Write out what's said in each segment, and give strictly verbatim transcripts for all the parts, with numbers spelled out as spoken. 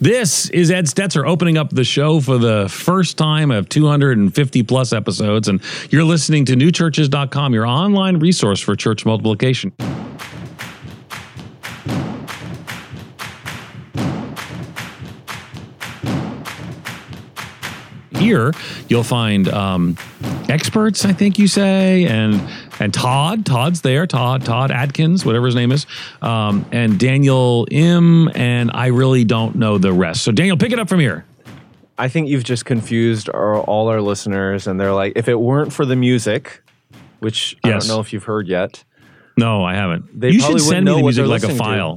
This is Ed Stetzer opening up the show for the first time of two hundred fifty plus episodes, and you're listening to new churches dot com, your online resource for church multiplication. Here, you'll find um, experts, I think you say, and and Todd. Todd's there. Todd Todd Adkins, whatever his name is, um, and Daniel M. And I really don't know the rest. So Daniel, pick it up from here. I think you've just confused our, all our listeners, and they're like, if it weren't for the music, which I yes. don't know if you've heard yet. No, I haven't. They you should send me the music like a to. file.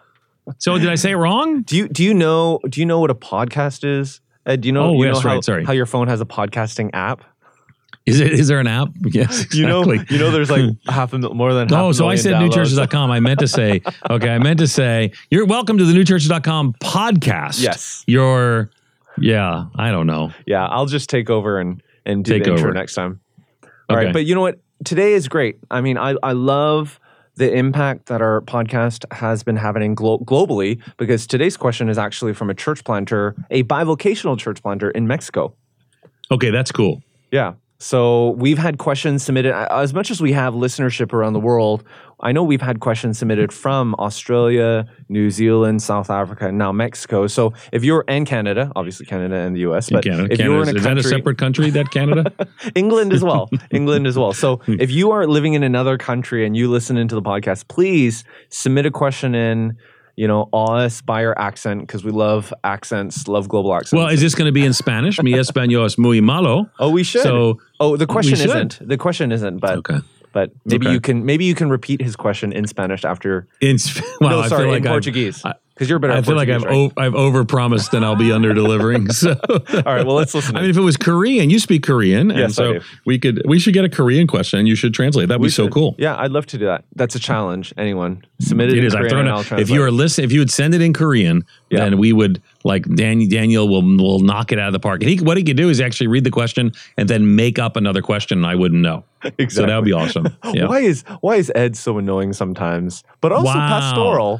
So did I say it wrong? Do you do you know do you know what a podcast is? Ed, do you know, oh, you yes, know how, right, sorry. how your phone has a podcasting app? Is it? Is there an app? Yes, exactly. You know, you know, there's like half a more than half. Oh, a so I million said new churches dot com. downloads. I meant to say, okay, I meant to say, you're welcome to the new churches dot com podcast. Yes. You're, yeah, I don't know. Yeah, I'll just take over and, and do Take the intro over. next time. All Okay. right, but you know what? Today is great. I mean, I, I love the impact that our podcast has been having glo- globally, because today's question is actually from a church planter, a bivocational church planter in Mexico. Okay, that's cool. Yeah. So we've had questions submitted, as much as we have listenership around the world. I know we've had questions submitted from Australia, New Zealand, South Africa, and now Mexico. So if you're, and Canada, obviously Canada and the U S, but Canada, if Canada, you're in a is country, that a separate country, that Canada? England as well, England as well. So if you are living in another country and you listen into the podcast, please submit a question in. You know, awe us by your accent, because we love accents, love global accents. Well, is this going to be in Spanish? Mi español es muy malo. Oh, we should. So oh, the question we should. isn't. The question isn't, but Okay. but maybe Okay. you can maybe you can repeat his question in Spanish after. In, well, no, I sorry, feel like in I've- Portuguese. I, Because you're better I at feel like I've Portuguese, right? o- I've overpromised and I'll be under delivering. So, All right, well, let's listen. I mean, if it was Korean, you speak Korean, and Yes, I so do. we could we should get a Korean question, and you should translate. That'd We be so should. cool. Yeah, I'd love to do that. That's a challenge. Anyone submit it, It in is. I've Korean thrown and it. I'll If translate. you are listen, if you would send it in Korean, Yeah. then we would like Dan, Daniel will will knock it out of the park. And he, what he could do is actually read the question and then make up another question, and I wouldn't know. Exactly. So that would be awesome. Yeah. Why is why is Ed so annoying sometimes, but also Wow. pastoral?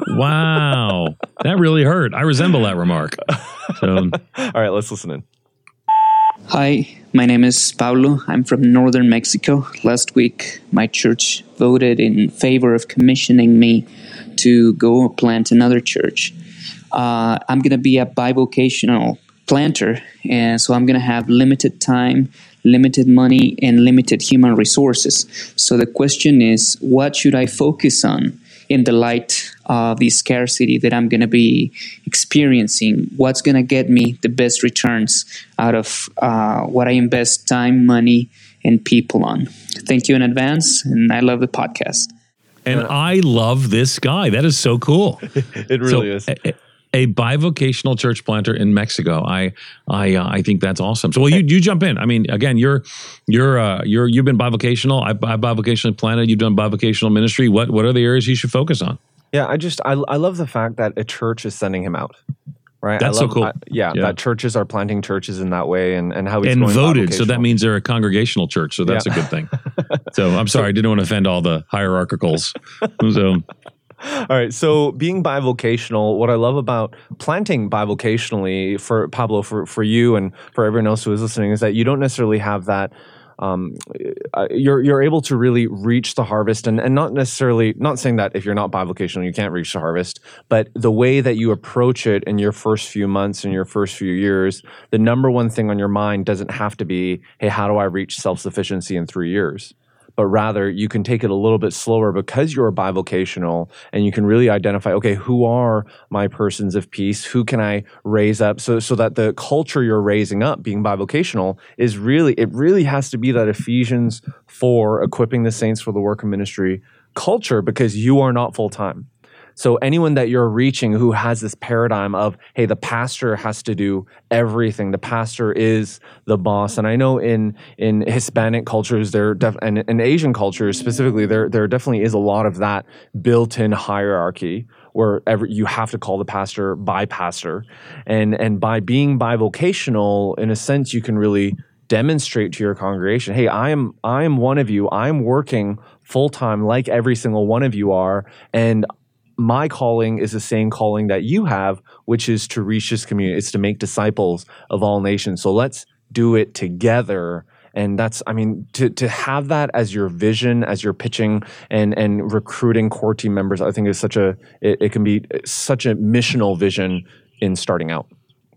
Wow, that really hurt. I resemble that remark. So, All right, let's listen in. Hi, my name is Paulo. I'm from northern Mexico. Last week, my church voted in favor of commissioning me to go plant another church. Uh, I'm going to be a bivocational planter, and so I'm going to have limited time, limited money, and limited human resources. So the question is, what should I focus on in the light of the scarcity that I'm going to be experiencing? What's going to get me the best returns out of uh, what I invest time, money, and people on? Thank you in advance, and I love the podcast. and I love this guy. That is so cool. It really So, is. A, a bivocational church planter in Mexico. I I uh, I think that's awesome. So, well, you you jump in. I mean, again, you're you're uh, you're you've been bivocational. I, I bivocationally planted. You've done bivocational ministry. What what are the areas you should focus on? Yeah, I just I I love the fact that a church is sending him out. Right? That's I so love, cool. I- yeah, Yeah. that churches are planting churches in that way, and, and how he's And going voted. So that bivocational. means they're a congregational church. So that's Yeah. a good thing. So I'm sorry, I didn't want to offend all the hierarchicals. So All right. So being bivocational, what I love about planting bivocationally for Pablo, for, for you and for everyone else who is listening, is that you don't necessarily have that. Um, uh, you're you're able to really reach the harvest, and, and not necessarily not saying that if you're not bivocational you can't reach the harvest, but the way that you approach it in your first few months and your first few years, the number one thing on your mind doesn't have to be, hey, how do I reach self-sufficiency in three years? But rather you can take it a little bit slower because you're bivocational, and you can really identify, okay, who are my persons of peace? Who can I raise up? So so that the culture you're raising up, being bivocational, is really, it really has to be that Ephesians four, equipping the saints for the work of ministry culture, because you are not full-time. So anyone that you're reaching who has this paradigm of, hey, the pastor has to do everything. The pastor is the boss. And I know in in Hispanic cultures, there def- and in Asian cultures specifically, there there definitely is a lot of that built-in hierarchy where every, you have to call the pastor by pastor. And and by being bivocational, in a sense, you can really demonstrate to your congregation, hey, I am I am one of you. I'm working full-time like every single one of you are. And my calling is the same calling that you have, which is to reach this community. It's to make disciples of all nations. So let's do it together. And that's, I mean, to to have that as your vision, as you're pitching and and recruiting core team members, I think is such a, it, it can be such a missional vision in starting out.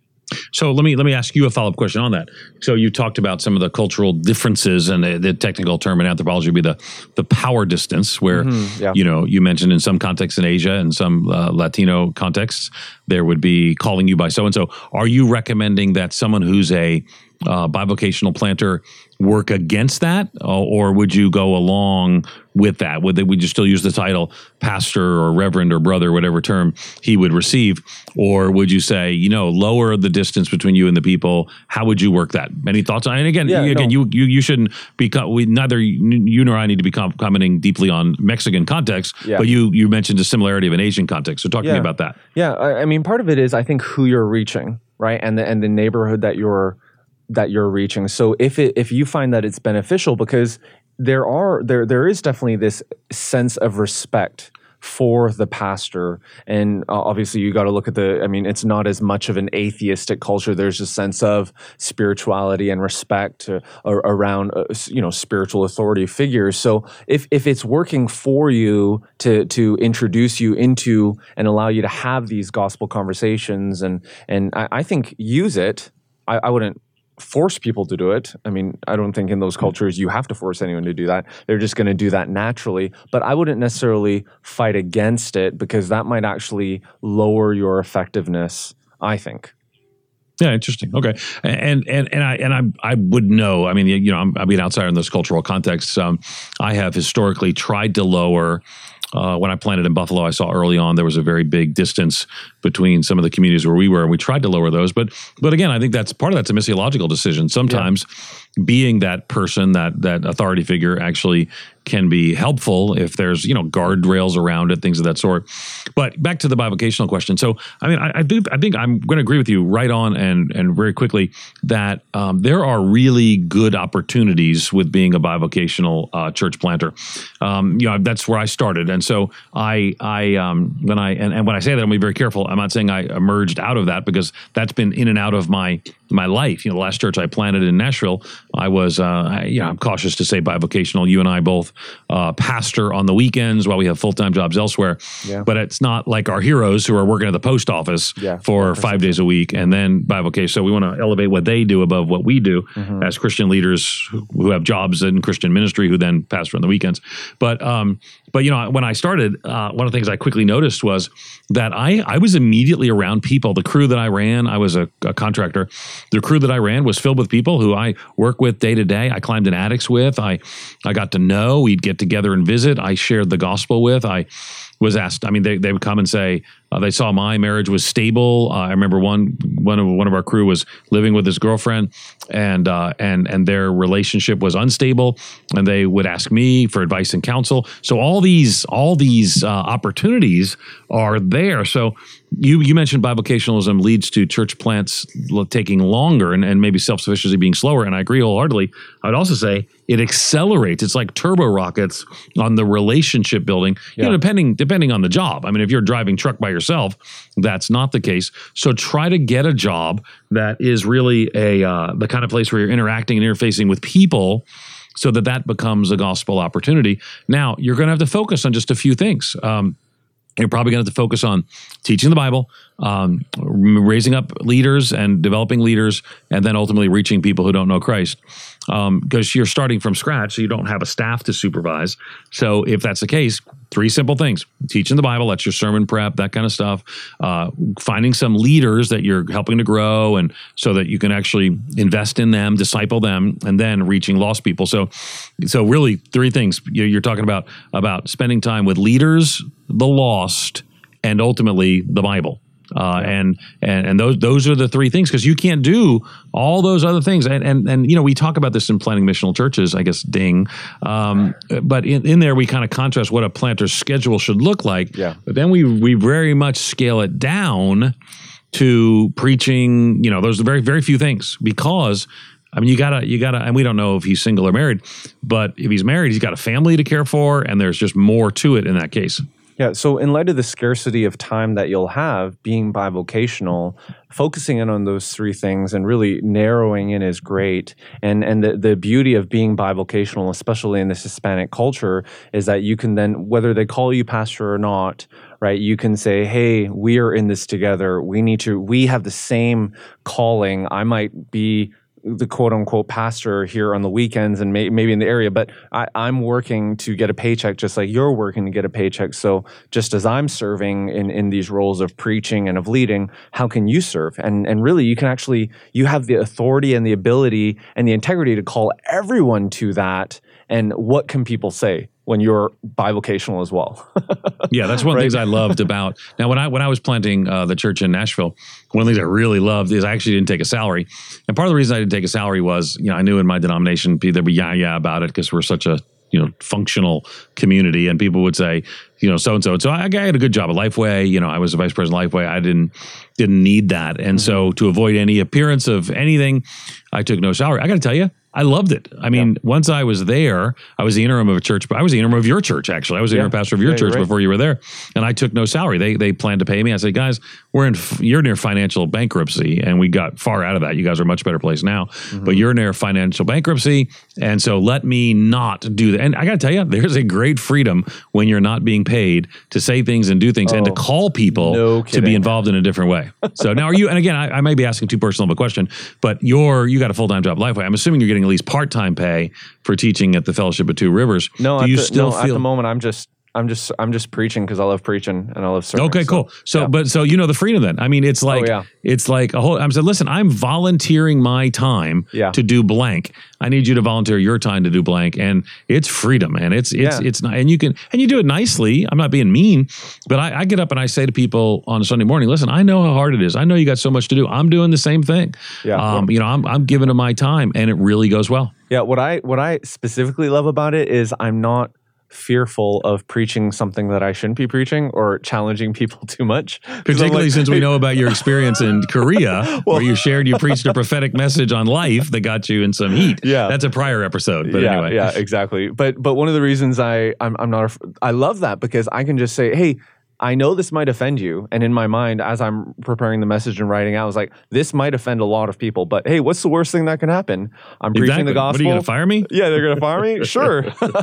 So let me let me ask you a follow-up question on that. So you talked about some of the cultural differences, and the, the technical term in anthropology would be the the power distance, where mm-hmm, yeah. you know you mentioned in some contexts in Asia and some uh, Latino contexts there would be calling you by so and so. Are you recommending that someone who's a uh, bivocational planter work against that, or would you go along with that? Would they, would you still use the title pastor or reverend or brother, whatever term he would receive? Or would you say, you know, lower the distance between you and the people? How would you work that? Any thoughts on it? And again, yeah, again, no. you, you you shouldn't be, we, neither you nor I need to be com- commenting deeply on Mexican context, yeah. but you you mentioned a similarity of an Asian context. So talk yeah. to me about that. Yeah, I, I mean, part of it is, I think, who you're reaching, right? And the, and the neighborhood that you're that you're reaching. So if it if you find that it's beneficial, because there are there there is definitely this sense of respect for the pastor, and uh, obviously you got to look at the, I mean, it's not as much of an atheistic culture. There's a sense of spirituality and respect uh, around uh, you know spiritual authority figures. So if if it's working for you to to introduce you into and allow you to have these gospel conversations, and and I, I think use it. I, I wouldn't force people to do it. I mean, I don't think in those cultures you have to force anyone to do that. They're just going to do that naturally. But I wouldn't necessarily fight against it, because that might actually lower your effectiveness, I think. Yeah, interesting. Okay, and and and I and I I would know. I mean, you know, I'm, I'm an outsider in those cultural contexts. Um, I have historically tried to lower. Uh, when I planted in Buffalo, I saw early on there was a very big distance between some of the communities where we were, and we tried to lower those. But but again, I think that's part of that's a missiological decision. Sometimes yeah. being that person, that that authority figure, actually can be helpful if there's you know guardrails around it, things of that sort. But back to the bivocational question. So I mean, I, I do I think I'm going to agree with you right on and and very quickly that um, there are really good opportunities with being a bivocational uh, church planter. Um, you know, that's where I started. And And so I, I, um, when I, and, and when I say that, I'm gonna be very careful. I'm not saying I emerged out of that, because that's been in and out of my my life. You know, the last church I planted in Nashville, I was, uh, I, you know, I'm cautious to say bivocational. You and I both uh, pastor on the weekends while we have full time jobs elsewhere. Yeah. But it's not like our heroes who are working at the post office yeah, for five days a week and then bivocation. So we want to elevate what they do above what we do mm-hmm. as Christian leaders who, who have jobs in Christian ministry, who then pastor on the weekends. But um, But, you know, when I started, uh, one of the things I quickly noticed was that I, I was immediately around people. The crew that I ran, I was a, a contractor. The crew that I ran was filled with people who I work with day to day. I climbed in attics with. I, I got to know. We'd get together and visit. I shared the gospel with. I was asked, I mean, they, they would come and say, uh, they saw my marriage was stable. Uh, I remember one one of one of our crew was living with his girlfriend, and uh, and and their relationship was unstable, and they would ask me for advice and counsel. So all these all these uh, opportunities are there. So you you mentioned bivocationalism leads to church plants taking longer and, and maybe self-sufficiency being slower, and I agree wholeheartedly. I'd also say it accelerates. It's like turbo rockets on the relationship building, yeah. you know, depending depending on the job. I mean, if you're driving truck by yourself, that's not the case. So try to get a job that is really a uh, the kind of place where you're interacting and interfacing with people, so that that becomes a gospel opportunity. Now, you're going to have to focus on just a few things. Um, You're probably going to have to focus on teaching the Bible, um, raising up leaders and developing leaders, and then ultimately reaching people who don't know Christ. Because um, you're starting from scratch, so you don't have a staff to supervise. So if that's the case, three simple things: teaching the Bible, that's your sermon prep, that kind of stuff. Uh, finding some leaders that you're helping to grow, and so that you can actually invest in them, disciple them, and then reaching lost people. So, so really three things. You're talking about about spending time with leaders, the lost, and ultimately the Bible. Uh, yeah. and, and, and those, those are the three things, because you can't do all those other things. And, and, and, you know, we talk about this in planting missional churches, I guess, ding. Um, but in, in there, we kind of contrast what a planter's schedule should look like. Yeah. But then we, we very much scale it down to preaching, you know, those are very, very few things, because I mean, you gotta, you gotta, and we don't know if he's single or married, but if he's married, he's got a family to care for, and there's just more to it in that case. Yeah, so in light of the scarcity of time that you'll have being bivocational, focusing in on those three things and really narrowing in is great. And and the, the beauty of being bivocational, especially in this Hispanic culture, is that you can then, whether they call you pastor or not, right, you can say, hey, we are in this together. We need to, we have the same calling. I might be the quote unquote pastor here on the weekends and may, maybe in the area, but I, I'm working to get a paycheck just like you're working to get a paycheck. So just as I'm serving in, in these roles of preaching and of leading, how can you serve? And and really you can actually, you have the authority and the ability and the integrity to call everyone to that. And what can people say when you're bivocational as well? Yeah, that's one of the things I loved about, now when I when I was planting uh, the church in Nashville, one of the things I really loved is I actually didn't take a salary. And part of the reason I didn't take a salary was, you know, I knew in my denomination there'd be yeah, yeah about it because we're such a, you know, functional community, and people would say, you know, so-and-so. So I, I had a good job at Lifeway. You know, I was the vice president of Lifeway. I didn't didn't need that. And mm-hmm. so to avoid any appearance of anything, I took no salary. I got to tell you, I loved it. I mean, yeah. once I was there, I was the interim of a church, but I was the interim of your church, actually. I was the yeah. interim pastor of your yeah, church right. before you were there. And I took no salary. They they planned to pay me. I said, guys, we're in, you're near financial bankruptcy. And we got far out of that. You guys are a much better place now, mm-hmm. but you're near financial bankruptcy. And so let me not do that. And I got to tell you, there's a great freedom when you're not being paid to say things and do things oh, and to call people no to be involved in a different way. So now are you, and again, I, I may be asking too personal of a question, but you're, you got a full-time job at Lifeway. I'm assuming you're getting at least part-time pay for teaching at the Fellowship of Two Rivers. No, do at you the, still no feel, at the moment, I'm just, I'm just, I'm just preaching because I love preaching and I love serving. Okay, so, cool. So, yeah. but so you know the freedom then. I mean, it's like, oh, yeah. it's like a whole. I'm saying, listen, I'm volunteering my time yeah. to do blank. I need you to volunteer your time to do blank, and it's freedom, and it's it's yeah. it's not, and you can and you do it nicely. I'm not being mean, but I, I get up and I say to people on a Sunday morning, listen, I know how hard it is. I know you got so much to do. I'm doing the same thing. Yeah, um, you know, I'm I'm giving them my time, and it really goes well. Yeah, what I what I specifically love about it is I'm not fearful of preaching something that I shouldn't be preaching or challenging people too much. Particularly like, since we know about your experience in Korea, well, where you shared, you preached a prophetic message on life that got you in some heat. Yeah, that's a prior episode. But yeah, anyway, yeah, exactly. But but one of the reasons I I'm, I'm not I love that because I can just say, hey, I know this might offend you. And in my mind, as I'm preparing the message and writing out, I was like, this might offend a lot of people. But hey, what's the worst thing that can happen? I'm exactly. preaching the gospel. What, are you going to fire me? Yeah, they're going to fire me? Sure.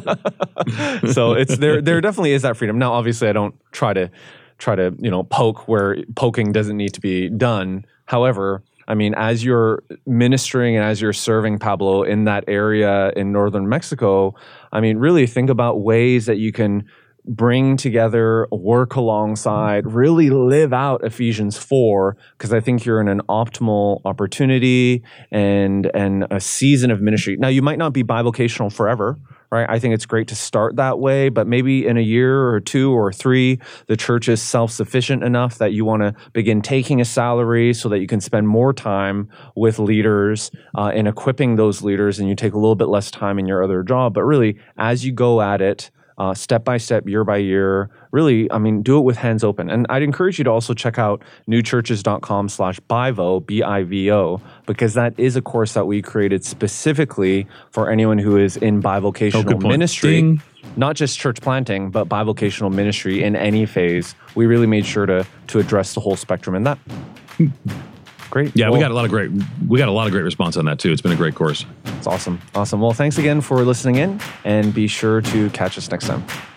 So it's there there definitely is that freedom. Now, obviously, I don't try to try to, you know, poke where poking doesn't need to be done. However, I mean, as you're ministering and as you're serving, Pablo, in that area in northern Mexico, I mean, really think about ways that you can bring together, work alongside, really live out Ephesians four, because I think you're in an optimal opportunity and and a season of ministry. Now, you might not be bivocational forever, right? I think it's great to start that way, but maybe in a year or two or three, the church is self-sufficient enough that you want to begin taking a salary so that you can spend more time with leaders uh, and equipping those leaders, and you take a little bit less time in your other job. But really, as you go at it, Uh, step by step, year by year, really, I mean, do it with hands open. And I'd encourage you to also check out newchurches.com slash bivo, B I V O, because that is a course that we created specifically for anyone who is in bivocational oh, ministry. Ding. Not just church planting, but bivocational ministry in any phase. We really made sure to to address the whole spectrum in that. Great. Yeah, well, we got a lot of great we got a lot of great response on that too. It's been a great course. It's awesome. Awesome. Well, thanks again for listening in, and be sure to catch us next time.